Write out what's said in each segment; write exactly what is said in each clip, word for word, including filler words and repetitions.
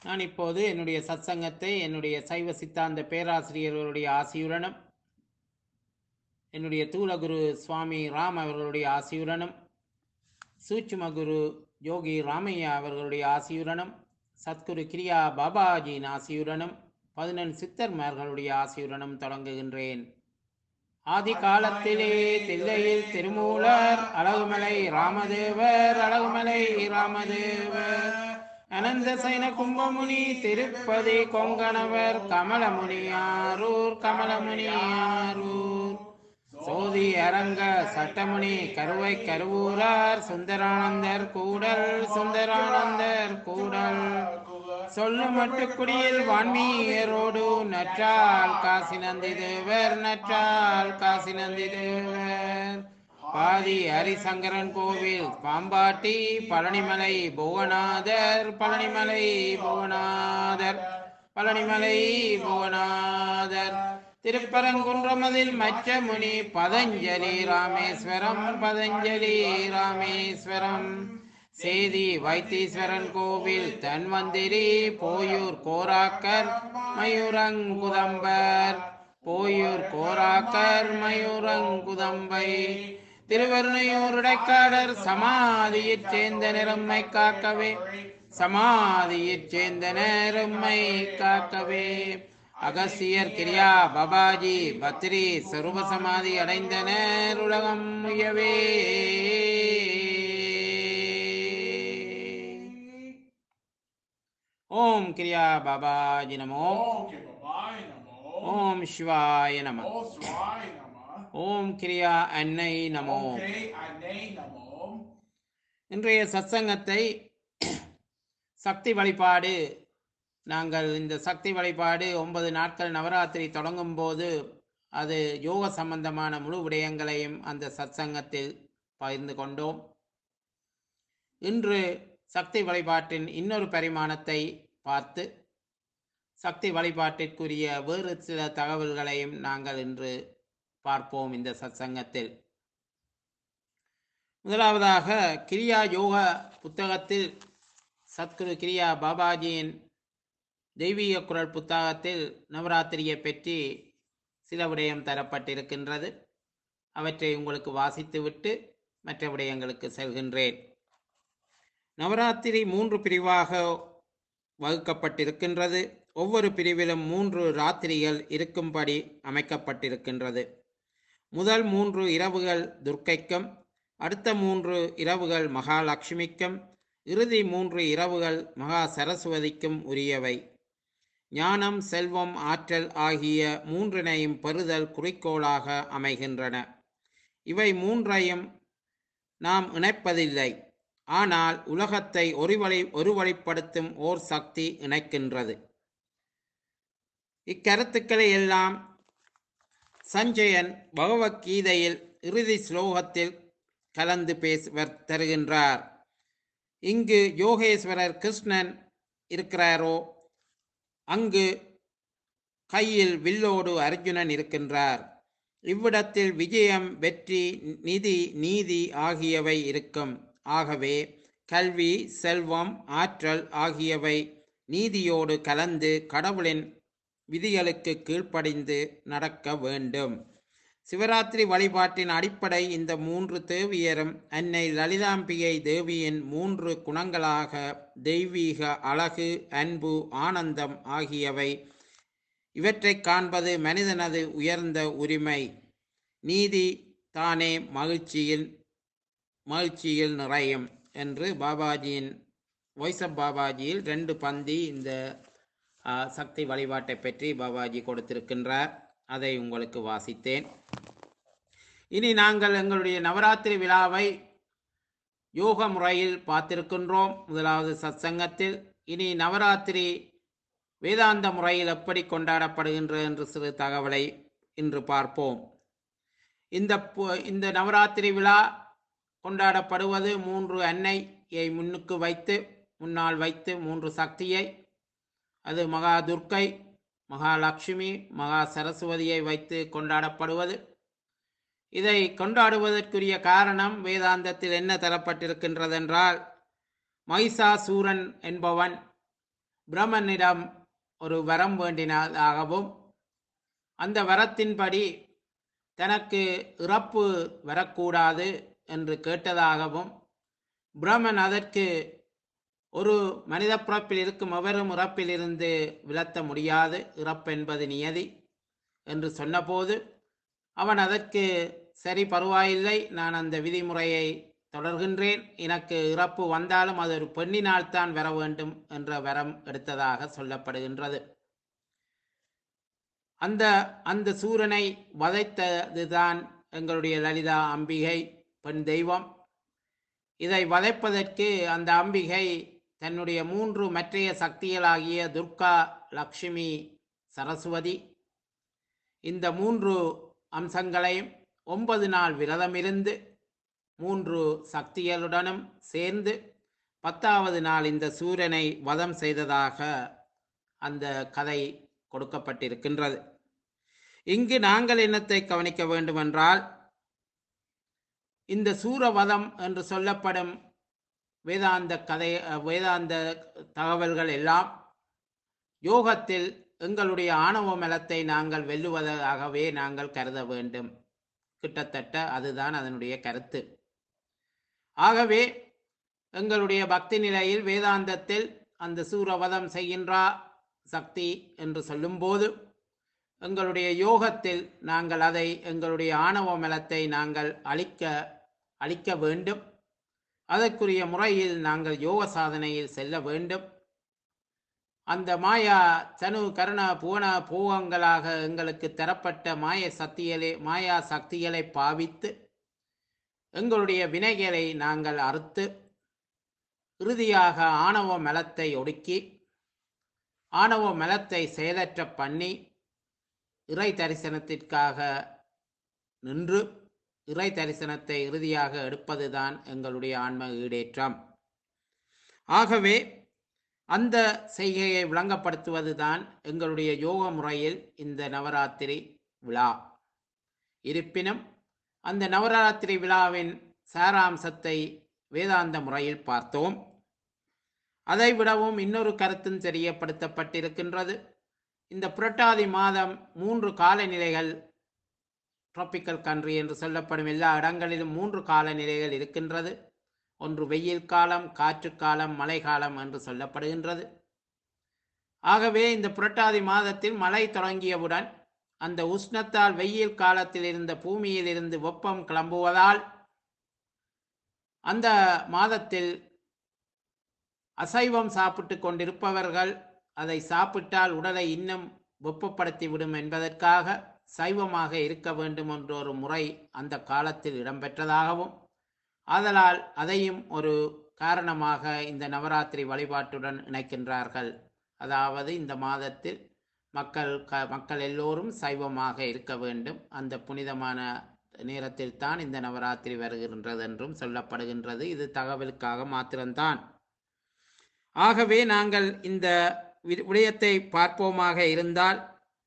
நான் இப்போது என்னுடைய சத்சங்கத்தை என்னுடைய சைவ சித்தாந்த பேராசிரியர்களுடைய ஆசியுடனும் என்னுடைய தூலகுரு சுவாமி ராம் அவர்களுடைய ஆசியுடனும் சூட்சும குரு யோகி ராமையா அவர்களுடைய ஆசியுடனும் சத்குரு கிரியா பாபாஜியின் ஆசியுடனும் பதினெண் சித்தர்மார்களுடைய ஆசியுடனும் தொடங்குகின்றேன். ஆதி காலத்திலே தில்லையில் திருமூலர் அழகுமலை ராமதேவர் அழகுமலை ராமதேவர் அனந்த சைன கும்பமுனி திருப்பதி கொங்கணவர் கமலமுனியாரூர் கமலமுனியாரூர் சோதி அரங்க சட்டமுனி கருவை கருவூரார் சுந்தரானந்தர் கூடல் சுந்தரானந்தர் கூடல் சொல்லு மட்டுக்குடியில் வான்மீயரோடு நற்றால் காசி நந்தி தேவர் நற்றால் காசி நந்தி தேவர் பாதி ஹரிசங்கரன் கோவில் பாம்பாட்டி பழனிமலை புவனாதர் பழனிமலை புவனாதர் பழனிமலை புவனாதர் திருப்பரங்குன்றமதில் மச்ச முனி பதஞ்சலி ராமேஸ்வரம் பதஞ்சலி ராமேஸ்வரம் சேதி வைத்தீஸ்வரன் கோவில் தன்வந்திரி போயூர் கோராக்கர் மயூரங்குதம்பர் போயூர் கோராக்கர் மயூரங்குதம்பை திருவருணையூர் இடைக்காடர் சமாதியிற் சேர்ந்த நிறம்மை காக்கவே சமாதியிற் சேர்ந்த நிறம்மை காக்கவே அகசியர் கிரியா பாபாஜி பத்ரி சருப சமாதி அடைந்தனர் உலகம் முயவே. ஓம் கிரியா பாபாஜி நமோ. ஓம் சிவாய நம. ஓம் கிரியா அன்னை நமோ. இன்றைய சத்சங்கத்தை சக்தி வழிபாடு, நாங்கள் இந்த சக்தி வழிபாடு ஒன்பது நாட்கள் நவராத்திரி தொடங்கும் போது அது யோக சம்பந்தமான முழு விடயங்களையும் அந்த சத்சங்கத்தில் பகிர்ந்து கொண்டோம். இன்று சக்தி வழிபாட்டின் இன்னொரு பரிமாணத்தை பார்த்து சக்தி வழிபாட்டிற்குரிய வேறு சில தகவல்களையும் நாங்கள் இன்று பார்ப்போம் இந்த சத்சங்கத்தில். முதலாவதாக கிரியா யோக புத்தகத்தில் சத்குரு கிரியா பாபாஜியின் தெய்வீக குரல் புத்தகத்தில் நவராத்திரியை பற்றி சில விடயம் தரப்பட்டிருக்கின்றது. அவற்றை உங்களுக்கு வாசித்துவிட்டு மற்ற விடயங்களுக்கு செல்கின்றேன். நவராத்திரி மூன்று பிரிவாக வகுக்கப்பட்டிருக்கின்றது. ஒவ்வொரு பிரிவிலும் மூன்று ராத்திரிகள் இருக்கும்படி அமைக்கப்பட்டிருக்கின்றது. முதல் மூன்று இரவுகள் துர்க்கைக்கும், அடுத்த மூன்று இரவுகள் மகாலட்சுமிக்கும், இறுதி மூன்று இரவுகள் மகா சரஸ்வதிக்கும் உரியவை. ஞானம், செல்வம், ஆற்றல் ஆகிய மூன்றினையும் பெறுதல் குறிக்கோளாக அமைகின்றன. இவை மூன்றையும் நாம் இணைப்பதில்லை, ஆனால் உலகத்தை ஒருவழி ஒருவழிப்படுத்தும் ஓர் சக்தி இணைக்கின்றது. இக்கருத்துக்களை எல்லாம் சஞ்சயன் பகவத்கீதையில் இறுதி ஸ்லோகத்தில் கலந்து பேச தருகின்றார். இங்கு யோகேஸ்வரர் கிருஷ்ணன் இருக்கிறாரோ அங்கு கையில் வில்லோடு அர்ஜுனன் இருக்கின்றார். இவ்விடத்தில் விஜயம், வெற்றி, நிதி, நீதி ஆகியவை இருக்கும். ஆகவே கல்வி, செல்வம், ஆற்றல் ஆகியவை நீதியோடு கலந்து கடவுளின் விதிகளுக்கு கீழ்ப்படிந்து நடக்க வேண்டும். சிவராத்திரி வழிபாட்டின் அடிப்படை இந்த மூன்று தேவியரும் அன்னை லலிதாம்பிகை தேவியின் மூன்று குணங்களாக தெய்வீக அழகு, அன்பு, ஆனந்தம் ஆகியவை. இவற்றை காண்பது மனிதனது உயர்ந்த உரிமை. நீதி தானே மகிழ்ச்சியில் மகிழ்ச்சியில் நிறையும் என்று பாபாஜியின் வாய்ஸ் ஆஃப் பாபாஜியில் ரெண்டு பந்தி இந்த சக்தி வழிபாட்டை பற்றி பாபாஜி கொடுத்திருக்கின்றார். அதை உங்களுக்கு வாசித்தேன். இனி நாங்கள் எங்களுடைய நவராத்திரி விழாவை யோக முறையில் பார்த்திருக்கின்றோம் முதலாவது சத்சங்கத்தில். இனி நவராத்திரி வேதாந்த முறையில் எப்படி கொண்டாடப்படுகின்றது என்று சிறு தகவலை இன்று பார்ப்போம். இந்த இந்த நவராத்திரி விழா கொண்டாடப்படுவது மூன்று அன்னையை முன்னுக்கு வைத்து முன்னால் வைத்து மூன்று சக்தியை, அது மகா துர்க்கை, மகாலட்சுமி, மகா சரஸ்வதியை வைத்து கொண்டாடப்படுவது. இதை கொண்டாடுவதற்குரிய காரணம் வேதாந்தத்தில் என்ன தரப்பட்டிருக்கின்றதென்றால், மகிஷாசூரன் என்பவன் பிரம்மனிடம் ஒரு வரம் வேண்டினதாகவும் அந்த வரத்தின்படி தனக்கு இறப்பு வரக்கூடாது என்று கேட்டதாகவும் பிரம்மன் அதற்கு ஒரு மனித பிறப்பில் இருக்கும் எவரும் இறப்பிலிருந்து விலத்த முடியாது, இறப்பென்பது நியதி என்று சொன்னபோது அவன் அதற்கு சரி பரவாயில்லை, நான் அந்த விதிமுறையை தொடர்கின்றேன், எனக்கு இறப்பு வந்தாலும் அது ஒரு பெண்ணினால் தான் வர வேண்டும் என்ற வரம் எடுத்ததாக சொல்லப்படுகின்றது. அந்த அந்த சூரனை வதைத்ததுதான் எங்களுடைய லலிதா அம்பிகை, பெண் தெய்வம். இதை வதைப்பதற்கு அந்த அம்பிகை தன்னுடைய மூன்று மற்றைய சக்திகளாகிய துர்கா, லக்ஷ்மி, சரஸ்வதி, இந்த மூன்று அம்சங்களையும் ஒன்பது நாள் விரதமிருந்து மூன்று சக்திகளுடனும் சேர்ந்து பத்தாவது நாள் இந்த சூரனை வதம் செய்ததாக அந்த கதை கொடுக்கப்பட்டிருக்கின்றது. இங்கு நாங்கள் என்னத்தை கவனிக்க வேண்டுமென்றால், இந்த சூரவதம் என்று சொல்லப்படும் வேதாந்த கதை வேதாந்த தகவல்கள் எல்லாம் யோகத்தில் எங்களுடைய ஆணவ மலத்தை நாங்கள் வெல்லுவதாகவே நாங்கள் கருத வேண்டும். கிட்டத்தட்ட அதுதான் அதனுடைய கருத்து. ஆகவே எங்களுடைய பக்தி நிலையில் வேதாந்தத்தில் அந்த சூரவதம் செய்கின்றா சக்தி என்று சொல்லும்போது எங்களுடைய யோகத்தில் நாங்கள் அதை எங்களுடைய ஆணவ மலத்தை நாங்கள் அழிக்க அழிக்க வேண்டும். அதற்குரிய முறையில் நாங்கள் யோக சாதனையில் செல்ல வேண்டும். அந்த மாயா சனு கருண புவன போகங்களாக எங்களுக்கு தரப்பட்ட மாய சக்திகளை மாயா சக்திகளை பாவித்து எங்களுடைய வினைகளை நாங்கள் அறுத்து இறுதியாக ஆணவ மலத்தை ஒடுக்கி ஆணவ மலத்தை செயலற்ற பண்ணி இறை தரிசனத்திற்காக நின்று இறை தரிசனத்தை இறுதியாக எடுப்பதுதான் எங்களுடைய ஆன்ம ஈடேற்றம். ஆகவே அந்த செய்கையை விளங்கப்படுத்துவதுதான் எங்களுடைய யோக முறையில் இந்த நவராத்திரி விழா. இருப்பினும் அந்த நவராத்திரி விழாவின் சாராம்சத்தை வேதாந்த முறையில் பார்த்தோம். அதை விடவும் இன்னொரு கருத்தும் தெரியப்படுத்தப்பட்டிருக்கின்றது. இந்த புரட்டாதி மாதம் மூன்று காலநிலைகள், டிராபிக்கல் கண்ட்ரி என்று சொல்லப்படும் எல்லா இடங்களிலும் மூன்று காலநிலைகள் இருக்கின்றது. ஒன்று வெயில் காலம், காற்று காலம், மழை காலம் என்று சொல்லப்படுகின்றது. ஆகவே இந்த புரட்டாதி மாதத்தில் மழை தொடங்கியவுடன் அந்த உஷ்ணத்தால் வெயில் காலத்தில் இருந்த பூமியில் இருந்து வெப்பம் கிளம்புவதால் அந்த மாதத்தில் அசைவம் சாப்பிட்டு கொண்டிருப்பவர்கள் அதை சாப்பிட்டால் உடலை இன்னும் வெப்பப்படுத்தி விடும் என்பதற்காக சைவமாக இருக்க வேண்டும் என்ற ஒரு முறை அந்த காலத்தில் இடம்பெற்றதாகவும் ஆதலால் அதையும் ஒரு காரணமாக இந்த நவராத்திரி வழிபாட்டுடன் இணைக்கின்றார்கள். அதாவது இந்த மாதத்தில் மக்கள் க மக்கள் எல்லோரும் சைவமாக இருக்க வேண்டும், அந்த புனிதமான நேரத்தில் தான் இந்த நவராத்திரி வருகின்றது என்றும் சொல்லப்படுகின்றது. இது தகவலுக்காக மாத்திரம்தான். ஆகவே நாங்கள் இந்த விடயத்தை பார்ப்போமாக இருந்தால்,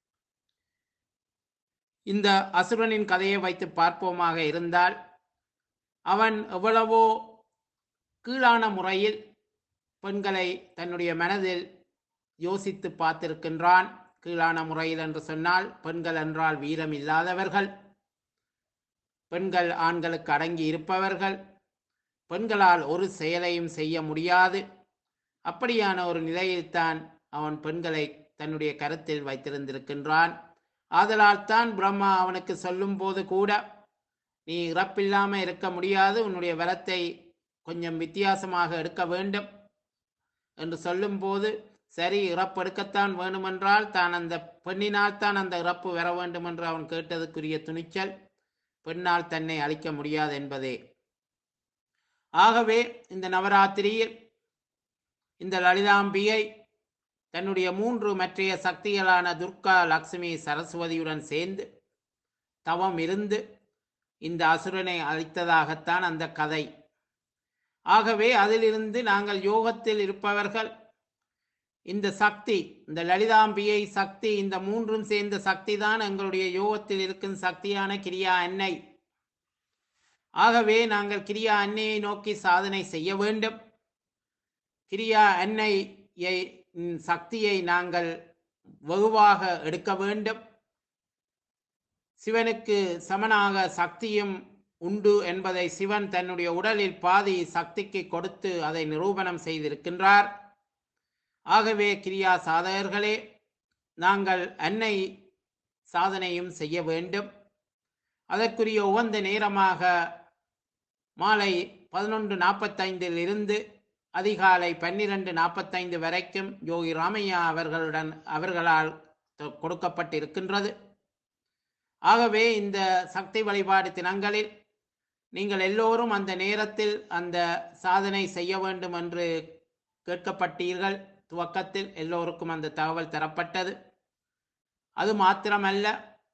இந்த அசுரனின் கதையை வைத்து பார்ப்போமாக இருந்தால், அவன் எவ்வளவோ கீழான முறையில் பெண்களை தன்னுடைய மனதில் யோசித்து பார்த்திருக்கின்றான். கீழான முறையில் என்று சொன்னால், பெண்கள் என்றால் வீரம் இல்லாதவர்கள், பெண்கள் ஆண்களுக்கு அடங்கி இருப்பவர்கள், பெண்களால் ஒரு செயலையும் செய்ய முடியாது. அப்படியான ஒரு நிலையில்தான் அவன் பெண்களை தன்னுடைய கருத்தில் வைத்திருந்திருக்கின்றான். ஆதலால் தான் பிரம்மா அவனுக்கு சொல்லும் போது கூட, நீ இறப்பில்லாமல் இருக்க முடியாது, உன்னுடைய வரத்தை கொஞ்சம் வித்தியாசமாக எடுக்க வேண்டும் என்று சொல்லும் போது, சரி இறப்பெடுக்கத்தான் வேண்டுமென்றால் தான் அந்த பெண்ணினால் தான் அந்த இறப்பு வர வேண்டும் என்று அவன் கேட்டதுக்குரிய துணிச்சல், பெண்ணால் தன்னை அழிக்க முடியாது என்பதே. ஆகவே இந்த நவராத்திரியில் இந்த லலிதாம்பிகை தன்னுடைய மூன்று மற்றைய சக்திகளான துர்கா, லக்ஷ்மி, சரஸ்வதியுடன் சேர்ந்து தவம் இருந்து இந்த அசுரனை அழித்ததாகத்தான் அந்த கதை. ஆகவே அதிலிருந்து நாங்கள் யோகத்தில் இருப்பவர்கள் இந்த சக்தி, இந்த லலிதாம்பிகை சக்தி, இந்த மூன்றும் சேர்ந்த சக்தி தான் எங்களுடைய யோகத்தில் இருக்கும் சக்தியான கிரியா அன்னை. ஆகவே நாங்கள் கிரியா அன்னையை நோக்கி சாதனை செய்ய வேண்டும். கிரியா அன்னையை ம், சக்தியை நாங்கள் வெகுவாக எடுக்க வேண்டும். சிவனுக்கு சமனாக சக்தியும் உண்டு என்பதை சிவன் தன்னுடைய உடலில் பாதி சக்திக்கு கொடுத்து அதை நிரூபணம் செய்திருக்கின்றார். ஆகவே கிரியா சாதகர்களே, நாங்கள் அன்னை சாதனையும் செய்ய வேண்டும். அதற்குரிய உகந்த நேரமாக மாலை பதினொன்று நாற்பத்தைந்தில் இருந்து அதிகாலை பன்னிரண்டு நாற்பத்தைந்து வரைக்கும் யோகி ராமையா அவர்களுடன் அவர்களால் தொ- கொடுக்கப்பட்டிருக்கின்றது. ஆகவே இந்த சக்தி வழிபாடு தினங்களில் நீங்கள் எல்லோரும் அந்த நேரத்தில் அந்த சாதனை செய்ய வேண்டும் என்று கேட்கப்பட்டீர்கள். துவக்கத்தில் எல்லோருக்கும் அந்த தகவல் தரப்பட்டது. அது மாத்திரமல்ல,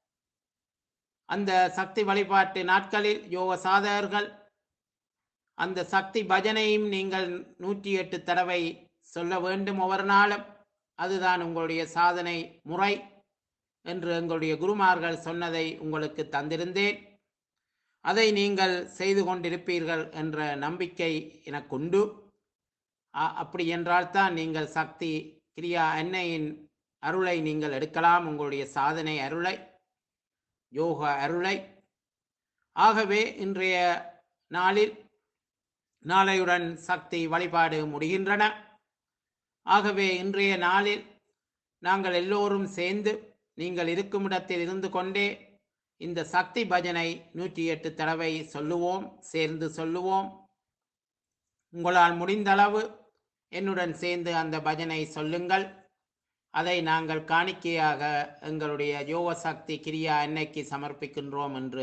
அந்த சக்தி வழிபாட்டு நாட்களில் யோக சாதகர்கள் அந்த சக்தி பஜனையும் நீங்கள் நூற்றி எட்டு தடவை சொல்ல வேண்டும் ஒவ்வொரு நாளும். அதுதான் உங்களுடைய சாதனை முறை என்று எங்களுடைய குருமார்கள் சொன்னதை உங்களுக்கு தந்திருந்தேன். அதை நீங்கள் செய்து கொண்டிருப்பீர்கள் என்ற நம்பிக்கை எனக்குண்டு. அ- அப்படி என்றால் தான் நீங்கள் சக்தி கிரியா அன்னையின் அருளை நீங்கள் எடுக்கலாம், உங்களுடைய சாதனை அருளை, யோக அருளை. ஆகவே இன்றைய நாளில் நாளையுடன் சக்தி வழிபாடு முடிகின்றன. ஆகவே இன்றைய நாளில் நாங்கள் எல்லோரும் சேர்ந்து நீங்கள் இருக்கும் இடத்தில் இருந்து கொண்டே இந்த சக்தி பஜனை நூற்றி எட்டு தடவை சொல்லுவோம், சேர்ந்து சொல்லுவோம். உங்களால் முடிந்தளவு என்னுடன் சேர்ந்து அந்த பஜனை சொல்லுங்கள். அதை நாங்கள் காணிக்கையாக எங்களுடைய யோக சக்தி கிரியா அன்னைக்கு சமர்ப்பிக்கின்றோம் என்று.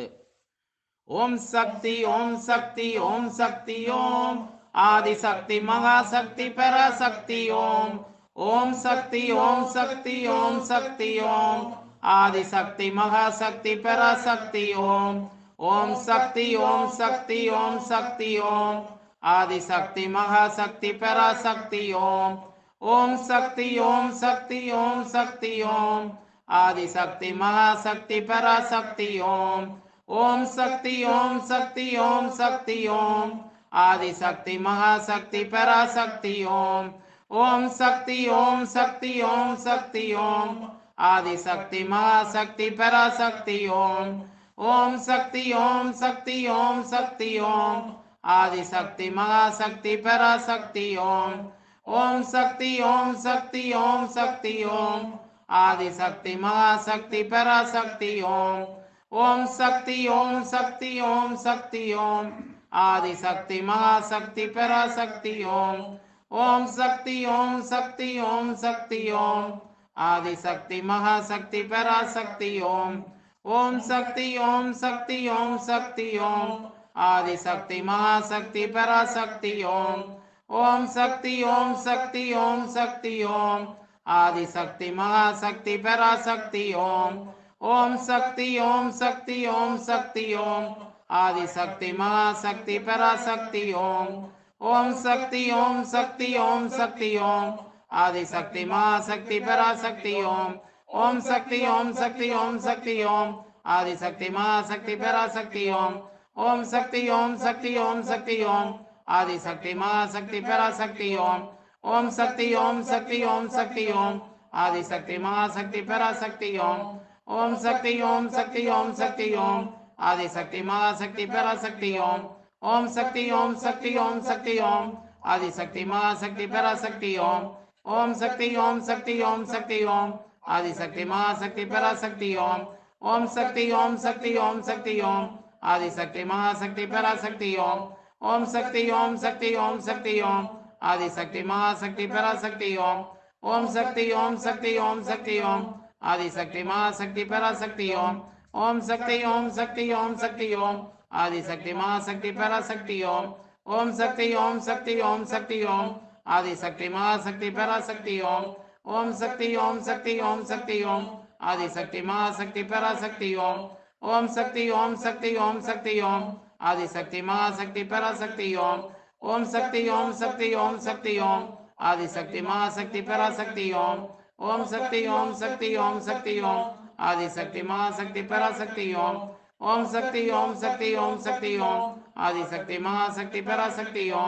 ஓம் சக்தி ஓம் சக்தி ஓம் சக்தி ஓம் ஆதிசக்தி மகாசக்தி பராசக்தி ஓம். ஓம் சக்தி ஓம் சக்தி ஓம் சக்தி ஓம் ஆதிசக்தி மகாசக்தி பராசக்தி ஓம். ஓம் சக்தி ஓம் சக்தி ஓம் சக்தி ஓம் ஆதிசக்தி மகாசக்தி பராசக்தி ஓம். ஓம் சக்தி ஓம் சக்தி ஓம் சக்தி ஓம் ஆதிசக்தி மகாசக்தி பராசக்தி ஓம். ஓம் சக்தி ஓம் சக்தி ஓம் சக்தி ஓம் ஆதிசக்தி மகாசக்தி பராசக்தி ஓம். ஓம் சக்தி ஓம் சக்தி ஓம் சக்தி ஓம் ஆதிசக்தி மகாசக்தி பராசக்தி ஓம். ஓம் சக்தி ஓம் சக்தி ஓம் சக்தி ஓம் ஆதிசக்தி மகாசக்தி பராசக்தி ஓம். ஓம் சக்தி ஓம் சக்தி ஓம் சக்தி ஓம் ஆதிசக்தி மகாசக்தி பராசக்தி ஓம். ஓம் சக்தி ஓம் சக்தி ஓம் சக்தி ஓம் ஆதிசக்தி மகாசக்தி பராசக்தி ஓம். ஓம் சக்தி ஓம் சக்தி ஓம் சக்தி ஓம் ஆதிசக்தி மகாசக்தி பராசக்தி ஓம். ஓம் சக்தி ஓம் சக்தி ஓம் சக்தி ஓம் ஆதிசக்தி மகாசக்தி பராசக்தி ஓம். ஓம் சக்தி ஓம் சக்தி ஓம் சக்தி ஓம் ஆதிசக்தி மகாசக்தி பராசக்தி ஓம். ஓம் சக்தி ஓம் சக்தி ஓம் சக்தி ஓம் ஆதிசக்தி மகாசக்தி பராசக்தி ஓம். ஓம் சக்தி ஓம் சக்தி ஓம் சக்தி ஓம் ஆதிசக்தி மகாசக்தி பராசக்தி ஓம். ஓம் சக்தி ஓம் சக்தி ஓம் சக்தி ஓம் ஆதிசக்தி மகாசக்தி பராசக்தி ஓம். ஓம் சக்தி ஓம் சக்தி ஓம் சக்தி ஓம் ஆதிசக்தி மகாசக்தி பராசக்தி ஓம். ஓம் சக்தி ஓம் சக்தி ஓம் சக்தி ஓம் ஆதிசக்தி மகாசக்தி பராசக்தி ஓம். ஓம் சக்தி ஓம் சக்தி ஓம் சக்தி ஓம் ஆதிசக்தி மகாசக்தி பராசக்தி ஓம். ஓம் சக்தி ஓம் சக்தி ஓம் சக்தி ஓம் ஆதிசக்தி மகாசக்தி பராசக்தி ஓம். ஓம் சக்தி ஓம் சக்தி ஓம் சக்தி ஓம் ஆதிசக்தி மகாசக்தி பராசக்தி ஓம். ஓம் சக்தி ஓம் சக்தி ஓம் சக்தி ஓம் ஆதிசக்தி மகாசக்தி பராசக்தி ஓம். ஓம் சக்தி ஓம் சக்தி ஓம் சக்தி ஓம் ஆதிசக்தி மகாசக்தி பராசக்தி ஓம். ஓம் சக்தி ஓம் சக்தி ஓம் சக்தி ஓம் ஆதிசக்தி மகாசக்தி பராசக்தி ஓம். ஓம் சக்தி ஓம் சக்தி ஓம் சக்தி ஓம் ஆதிசக்தி மகாசக்தி பராசக்தி ஓம். ஓம் சக்தி ஓம் சக்தி ஓம் சக்தி ஓம் ஆதிசக்தி மகாசக்தி பராசக்தி ஓம். ஓம் சக்தி ஓம் சக்தி ஓம் சக்தி ஓம் ஆதிசக்தி மகாசக்தி பராசக்தி ஓம். ஓம் சக்தி ஓம் சக்தி ஓம் சக்தி ஓம் ஆதிசக்தி மகாசக்தி பராசக்தி ஓம். ஓம் சக்தி ஓம் சக்தி ஓம் சக்தி ஓம் ஆதிசக்தி மகாசக்தி பராசக்தி ஓம். ஓம் சக்தி ஓம் சக்தி ஓம் சக்தி ஓம் ஆதிசக்தி மகாசக்தி பராசக்தி ஓம். ஓம் சக்தி ஓம் சக்தி ஓம் சக்தி ஓம் ஆதிசக்தி மகாசக்தி பராசக்தி ஓம்.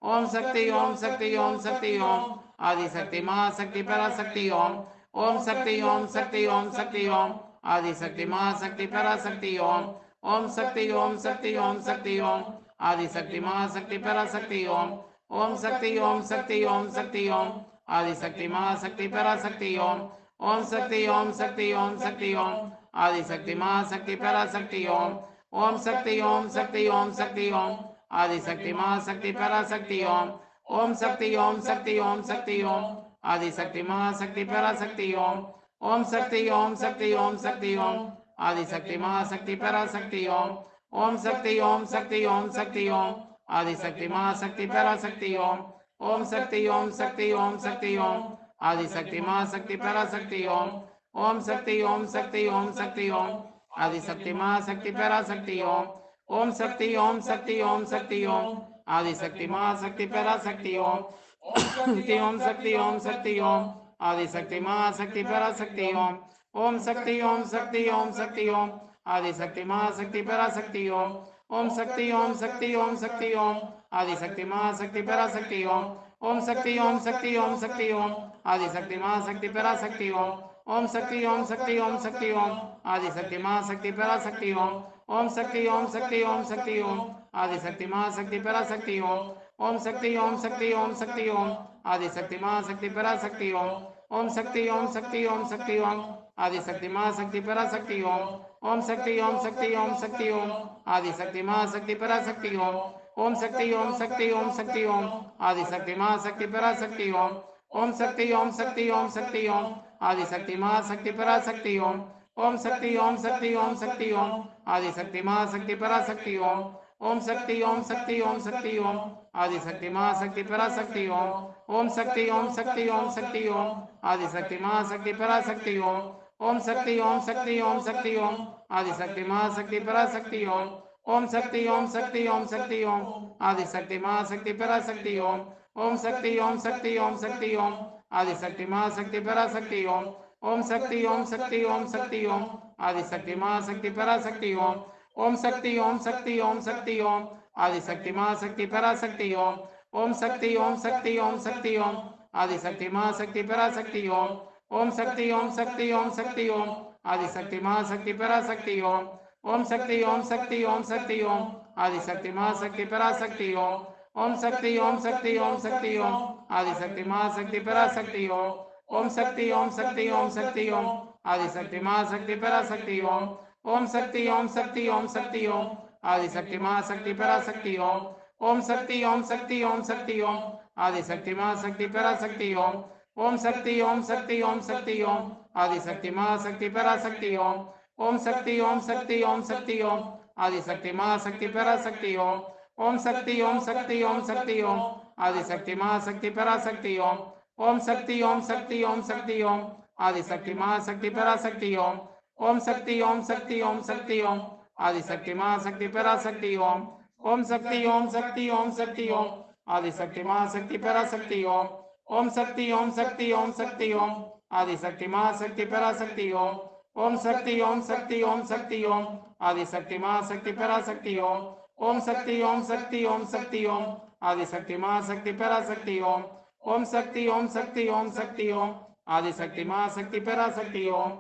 ஓம் சக்தி ஓம் சக்தி ஓம் சக்தி ஓம் ஆதிசக்தி மகாசக்தி பராசக்தி ஓம் ஓம் சக்தி ஓம் சக்தி ஓம் சக்தி ஓம் ஆதிசக்தி மகாசக்தி பராசக்தி ஓம் ஓம் சக்தி ஓம் சக்தி ஓம் சக்தி ஓம் ஆதிசக்தி மகாசக்தி பராசக்தி ஓம் ஓம் சக்தி ஓம் சக்தி ஓம் சக்தி ஓம் ஆதிசக்தி மகாசக்தி பராசக்தி ஓம் ஓம் சக்தி ஓம் சக்தி ஓம் சக்தி ஓம் ஆதிசக்தி மகாசக்தி பராசக்தி ஓம் ஓம் சக்தி ஓம் சக்தி ஓம் சக்தி ஓம் ஆதிசக்தி மகாசக்தி பராசக்தி ஓம் ஓம் சக்தி ஓம் சக்தி ஓம் சக்தி ஓம் ஆதிசக்தி மகாசக்தி பராசக்தி ஓம் ஓம் சக்தி ஓம் சக்தி ஓம் சக்தி ஓம் ஆதிசக்தி மகாசக்தி பராசக்தி ஓம் ஓம் சக்தி ஓம் சக்தி ஓம் சக்தி ஓம் ஆதிசக்தி மகாசக்தி பராசக்தி ஓம் ஓம் சக்தி ஓம் சக்தி ஓம் சக்தி ஓம் ஆதிசக்தி மகாசக்தி பராசக்தி ஓம் ஓம் சக்தி ஓம் சக்தி ஓம் சக்தி ஓம் ஆதிசக்தி மகாசக்தி பராசக்தி ஓம் ஓம் சக்தி ஓம் சக்தி ஓம் சக்தி ஓம் ஆதிசக்தி மகாசக்தி பராசக்தி ஓம் சக்தி ஓம் சக்தி ஓம் சக்தி ஓம் ஆதிசக்தி மகாசக்தி பராசக்தி ஓம் ஓம் சக்தி ஓம் சக்தி ஓம் சக்தி ஓம் ஆதிசக்தி மகாசக்தி பராசக்தி ஓம் ஓம் சக்தி ஓம் சக்தி ஓம் சக்தி ஓம் ஆதிசக்தி மகாசக்தி பராசக்தி ஓம் ஓம் சக்தி ஓம் சக்தி ஓம் சக்தி ஓம் ஆதிசக்தி மகாசக்தி பராசக்தி ஓம் ஓம் சக்தி ஓம் சக்தி ஓம் சக்தி ஓம் ஆதிசக்தி மகாசக்தி பராசக்தி ஓம் ஓம் சக்தி ஓம் சக்தி ஓம் சக்தி ஓம் ஆதிசக்தி மகாசக்தி பராசக்தி ஓம் ஓம் சக்தி ஓம் சக்தி ஓம் சக்தி ஓம் ஆதிசக்தி மகாசக்தி பராசக்தி ஓம் ஓம் சக்தி ஓம் சக்தி ஓம் சக்தி ஓம் ஆதிசக்தி மகாசக்தி பராசக்தி ஓம் ஓம் சக்தி ஓம் சக்தி ஓம் சக்தி ஓம் ஆதிசக்தி மகாசக்தி பராசக்தி ஓம் ஓம் சக்தி ஓம் சக்தி ஓம் சக்தி ஓம் ஆதிசக்தி மகாசக்தி பராசக்தி ஓம் ஓம் சக்தி ஓம் சக்தி ஓம் சக்தி ஓம் ஆதிசக்தி மகாசக்தி பராசக்தி ஓம் ஓம் சக்தி ஓம் சக்தி ஓம் சக்தி ஓம் ஆதிசக்தி மகாசக்தி பராசக்தி ஓம் ஓம் சக்தி ஓம் சக்தி ஓம் சக்தி ஓம் ஆதிசக்தி மகாசக்தி பராசக்தி ஓம் ஓம் சக்தி ஓம் சக்தி ஓம் சக்தி ஓம் ஆதிசக்தி மகாசக்தி பராசக்தி ஓம் ஓம் சக்தி ஓம் சக்தி ஓம் சக்தி ஓம் ஆதிசக்தி மகாசக்தி பராசக்தி ஓம் ஓம் சக்தி ஓம் சக்தி ஓம் சக்தி ஓம் ஆதிசக்தி மகாசக்தி பராசக்தி ஓம் ஓம் சக்தி ஓம் சக்தி ஓம் சக்தி ஓம் ஆதிசக்தி மகாசக்தி பராசக்தி ஓம் ஓம் சக்தி ஓம் சக்தி ஓம் சக்தி ஓம் ஆதிசக்தி மகாசக்தி பராசக்தி ஓம் ஓம் சக்தி ஓம் சக்தி ஓம் சக்தி ஓம் ஆதிசக்தி மகாசக்தி பராசக்தி ஓம் ஓம் சக்தி ஓம் சக்தி ஓம் சக்தி ஓம் ஆதிசக்தி மகாசக்தி பராசக்தி ஓம் ஓம் சக்தி ஓம் சக்தி ஓம் சக்தி ஓம் ஆதிசக்தி மகாசக்தி பராசக்தி ஓம் ஓம் சக்தி ஓம் சக்தி ஓம் சக்தி ஓம் ஆதிசக்தி மகாசக்தி பராசக்தி ஓம் ஓம் சக்தி ஓம் சக்தி ஓம் சக்தி ஓம் ஆதிசக்தி மகாசக்தி பராசக்தி ஓம் ஓம் சக்தி ஓம் சக்தி ஓம் சக்தி ஓம் ஆதிசக்தி மகாசக்தி பராசக்தி ஓம் ஓம் சக்தி ஓம் சக்தி ஓம் சக்தி ஓம் ஆதிசக்தி மகாசக்தி பராசக்தி ஓம் ஓம் சக்தி ஓம் சக்தி ஓம் சக்தி ஓம் ஆதிசக்தி மகாசக்தி பராசக்தி ஓம் ஓம் சக்தி ஓம் சக்தி ஓம் சக்தி ஓம் ஆதிசக்தி மகாசக்தி பராசக்தி ஓம் ஓம் சக்தி ஓம் சக்தி ஓம் சக்தி ஓம் ஆதிசக்தி மகாசக்தி பராசக்தி ஓம் ஓம் சக்தி ஓம் சக்தி ஓம் சக்தி ஓம் ஆதிசக்தி மகாசக்தி பராசக்தி ஓம் ஓம் சக்தி ஓம் சக்தி ஓம் சக்தி ஓம் ஆதிசக்தி மகாசக்தி பராசக்தி ஓம் ஓம் சக்தி ஓம் சக்தி ஓம் சக்தி ஓம் ஆதிசக்தி மகாசக்தி பராசக்தி ஓம் ஓம் சக்தி ஓம் சக்தி ஓம் சக்தி ஓம் ஆதிசக்தி மகாசக்தி பராசக்தி ஓம் ஓம் சக்தி ஓம் சக்தி ஓம் சக்தி ஓம் ஆதிசக்தி மகாசக்தி பராசக்தி ஓம் ஓம் சக்தி ஓம் சக்தி ஓம் சக்தி ஓம் ஆதிசக்தி மகாசக்தி பராசக்தி ஓம் ஓம் சக்தி ஓம் சக்தி ஓம் சக்தி ஓம் ஆதிசக்தி மகாசக்தி பராசக்தி ஓம் ஓம் சக்தி ஓம் சக்தி ஓம் சக்தி ஓம் ஆதிசக்தி மகாசக்தி பராசக்தி ஓம்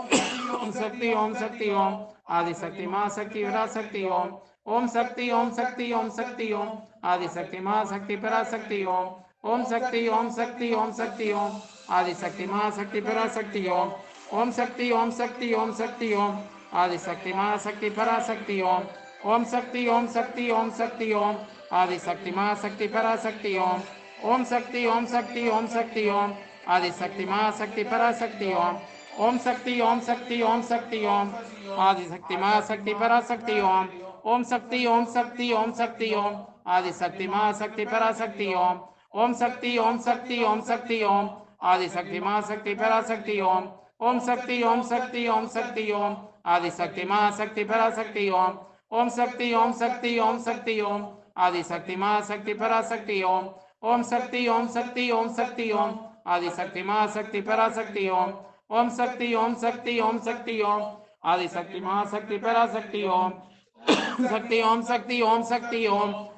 ஓம் சக்தி ஓம் சக்தி ஓம் ஆதிசக்தி மகாசக்தி பராசக்தி ஓம் ஓம் சக்தி ஓம் சக்தி ஓம் சக்தி ஓம் ஆதிசக்தி மகாசக்தி பராசக்தி ஓம் ஓம் சக்தி ஓம் சக்தி ஓம் சக்தி ஓம் ஆதிசக்தி மகாசக்தி பராசக்தி ஓம் ஓம் சக்தி ஓம் சக்தி ஓம் சக்தி ஓம் ஆதிசக்தி மகாசக்தி பராசக்தி ஓம் ஓம் சக்தி ஓம் சக்தி ஓம் சக்தி ஓம் ஆதிசக்தி மகாசக்தி பராசக்தி ஓம் ஓம் சக்தி ஓம் சக்தி ஓம் சக்தி ஓம் ஆதிசக்தி மகாசக்தி பராசக்தி ஓம் ஓம் சக்தி ஓம் சக்தி ஓம் சக்தி ஓம் ஆதிசக்தி மகாசக்தி பராசக்தி ஓம் ஓம் சக்தி ஓம் சக்தி ஓம் சக்தி ஓம் ஆதிசக்தி மகாசக்தி பராசக்தி ஓம் ஓம் சக்தி ஓம் சக்தி ஓம் சக்தி ஓம் ஆதிசக்தி மகாசக்தி பராசக்தி ஓம் ஓம் சக்தி ஓம் சக்தி ஓம் சக்தி ஓம் ஆதிசக்தி மகாசக்தி பராசக்தி ஓம் ஓம் சக்தி ஓம் சக்தி ஓம் சக்தி ஓம் ஆதிசக்தி மகாசக்தி பராசக்தி ஓம் ஓம் சக்தி ஓம் சக்தி ஓம் சக்தி ஓம் ஆதிசக்தி மகாசக்தி பராசக்தி ஓம் ஓம் சக்தி ஓம் சக்தி ஓம் சக்தி ஓம் ஆதிசக்தி மகாசக்தி பராசக்தி ஓம் சக்தி ஓம் சக்தி ஓம் சக்தி ஓம்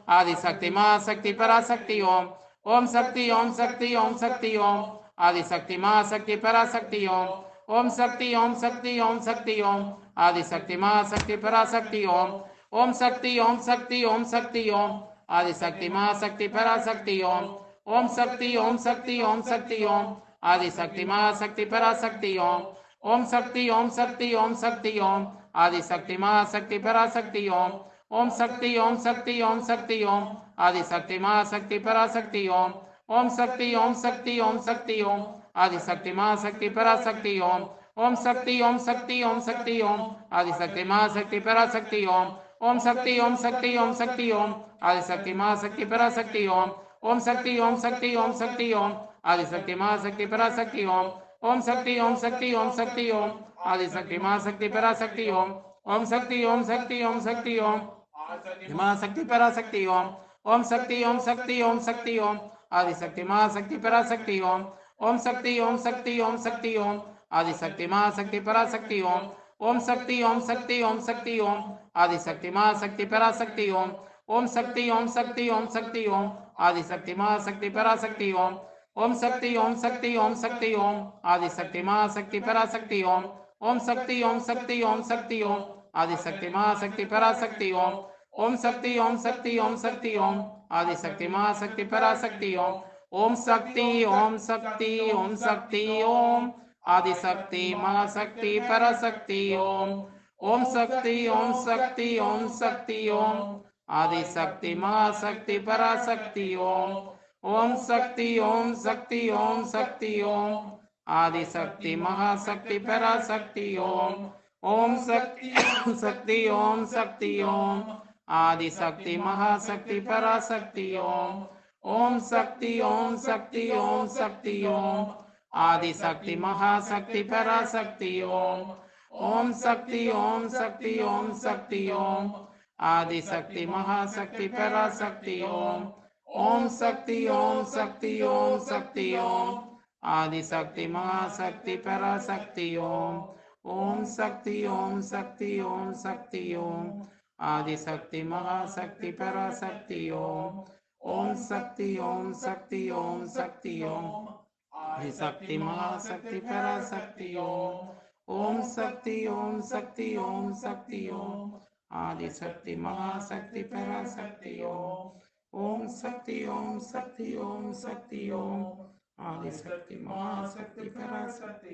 ஆதிசக்தி மகாசக்தி பராசக்தி ஓம். ஓம் சக்தி ஓம் சக்தி ஓம் சக்தி ஓம். ஆதிசக்தி மகாசக்தி பராசக்தி ஓம். ஓம் சக்தி ஓம் சக்தி ஓம் சக்தி ஓம். ஆதிசக்தி மகாசக்தி பராசக்தி ஓம். ஓம் சக்தி ஓம் சக்தி ஓம் சக்தி ஓம். ஆதிசக்தி மகாசக்தி பராசக்தி ஓம். ஓம் சக்தி ஓம் சக்தி ஓம் சக்தி ஓம். ஆதிசக்தி மகாசக்தி பராசக்தி ஓம். ஓம் சக்தி ஓம் சக்தி ஓம் சக்தி ஓம். ஆதிசக்தி மகாசக்தி பராசக்தி ஓம். ஓம் சக்தி ஓம் சக்தி ஓம் சக்தி ஓம். ஆதிசக்தி மகாசக்தி பராசக்தி ஓம். ஓம் சக்தி ஓம் சக்தி ஓம் சக்தி ஓம். ஆதிசக்தி மகாசக்தி பராசக்தி ஓம். ஓம் சக்தி ஓம் சக்தி ஓம் சக்தி ஓம். ஆதிசக்தி மகாசக்தி பராசக்தி ஓம். ஓம் சக்தி ஓம் சக்தி ஓம் சக்தி ஓம். ஆதிசக்தி மகாசக்தி பராசக்தி ஓம். ஓம் சக்தி ஓம் சக்தி ஓம் சக்தி ஓம். ஆதிசக்தி மகாசக்தி பராசக்தி ஓம். ஓம் சக்தி ஓம் சக்தி ஓம் சக்தி ஓம். ஆதிசக்தி மகாசக்தி பராசக்தி ஓம். ஓம் சக்தி ஓம் சக்தி ஓம் சக்தி ஓம். மகாசக்தி பராசக்தி ஓம். ஓம் சக்தி ஓம் சக்தி ஓம் சக்தி ஓம். ஆதிசக்தி மகாசக்தி பராசக்தி ஓம். ஓம் சக்தி ஓம் சக்தி ஓம் சக்தி ஓம். ஆதிசக்தி மகாசக்தி பராசக்தி ஓம். ஓம் சக்தி ஓம் சக்தி ஓம் சக்தி ஓம். ஆதிசக்தி மகாசக்தி பராசக்தி ஓம். ஓம் சக்தி ஓம் சக்தி ஓம் சக்தி ஓம். ஆதிசக்தி மகாசக்தி பராசக்தி ஓம். ஓம் சக்தி ஓம் சக்தி ஓம் சக்தி ஓம். ஆதிசக்தி மகாசக்தி பராசக்தி ஓம். ஓம் சக்தி ஓம் சக்தி ஓம் சக்தி ஓம். ஆதிசக்தி மகாசக்தி பராசக்தி ஓம். ஓம் சக்தி ஓம் சக்தி ஓம் சக்தி ஓம். ஆதிசக்தி மகாசக்தி பராசக்தி ஓம். ஓம் சக்தி ஓம் சக்தி ஓம் சக்தி ஓம். ஆதிசக்தி மகாசக்தி பராசக்தி ஓம். ஓம் சக்தி ஓம் சக்தி ஓம் சக்தி ஓம். ஆதிசக்தி மகாசக்தி பராசக்தி ஓம். ஓம் சக்தி ஓம் சக்தி ஓம் சக்தி ஓம். ஆதிசக்தி மகாசக்தி பராசக்தி ஓம். ஓம் சக்தி சக்தி ஓம் சக்தி ஓம். ஆதிசக்தி மகாசக்தி பராசக்தி ஓம். ஓம் சக்தி ஓம் சக்தி ஓம் சக்தி ஓம். ஆதிசக்தி மகாசக்தி பராசக்தி ஓம். ஓம் சக்தி ஓம் சக்தி ஓம் சக்தி ஓம். ஆதிசக்தி மகாசக்தி பராசக்தி ஓம். ஓம் சக்தி ஓம் சக்தி ஓம் சக்தி ஓம். ஆதிசக்தி மகாசக்தி பராசக்தி ஓம். ஓம் சக்தி ஓம் சக்தி ஓம் சக்தி ஓம். ஆதிசக்தி மகாசக்தி பராசக்தி ஓம். ஓம் சக்தி ஓம் சக்தி ஓம் சக்தி ஓம். ஆதிசக்தி மகாசக்தி பராசக்தி ஓம். ஓம் சக்தி ஓம் சக்தி ஓம் சக்தி ஓம். ஆதிசக்தி மகாசக்தி பராசக்தி ஓம். ஓம் சக்தி ஓம் சக்தி ஓம் சக்தி ஓம். ஆதிசக்தி மகாசக்தி பராசக்தி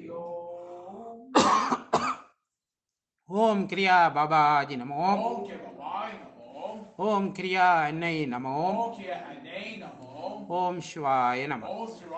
ஓம். ஓம் கிரியா பாபாஜி நமோ. ஓம் கிரியா அன்னை நமோ. ஓம் சிவாய நமோ.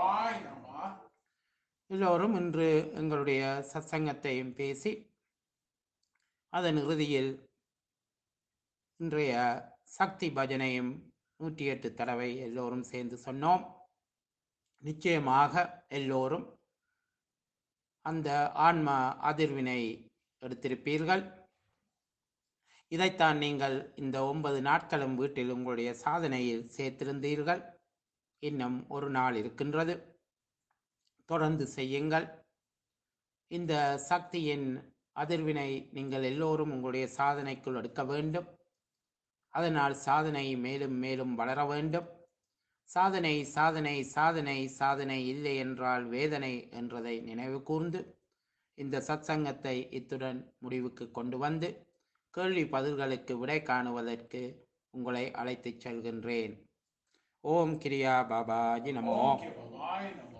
எல்லோரும் இன்று எங்களுடைய சத்சங்கத்தையும் பேசி அதன் இறுதியில் இன்றைய சக்தி பஜனையும் நூற்றி எட்டு தடவை எல்லோரும் சேர்ந்து சொன்னோம். நிச்சயமாக எல்லோரும் அந்த ஆன்ம அதிர்வினை எடுத்திருப்பீர்கள். இதைத்தான் நீங்கள் இந்த ஒன்பது நாட்களும் வீட்டில் உங்களுடைய சாதனையில் சேர்த்திருந்தீர்கள். இன்னும் ஒரு நாள் இருக்கின்றது. தொடர்ந்து செய்யுங்கள். இந்த சக்தியின் அதிர்வினை நீங்கள் எல்லோரும் உங்களுடைய சாதனைக்குள் எடுக்க வேண்டும். அதனால் சாதனை மேலும் மேலும் வளர வேண்டும். சாதனை சாதனை சாதனை சாதனை இல்லை என்றால் வேதனை என்றதை நினைவு கூர்ந்து இந்த சத்சங்கத்தை இத்துடன் முடிவுக்கு கொண்டு வந்து கேள்வி பதில்களுக்கு விடை காணுவதற்கு உங்களை அழைத்துச் செல்கின்றேன். ஓம் கிரியா பாபாஜி நமோ.